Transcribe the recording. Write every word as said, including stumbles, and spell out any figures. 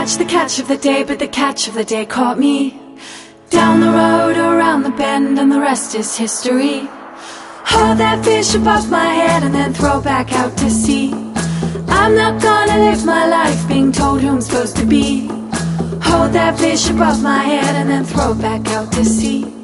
catch, the catch of the day, but the catch of the day caught me. Down the road, around the bend, and the rest is history. Hold that fish above my head and then throw back out to sea. I'm not gonna live my life being told who I'm supposed to be. Hold that fish above my head and then throw back out to sea.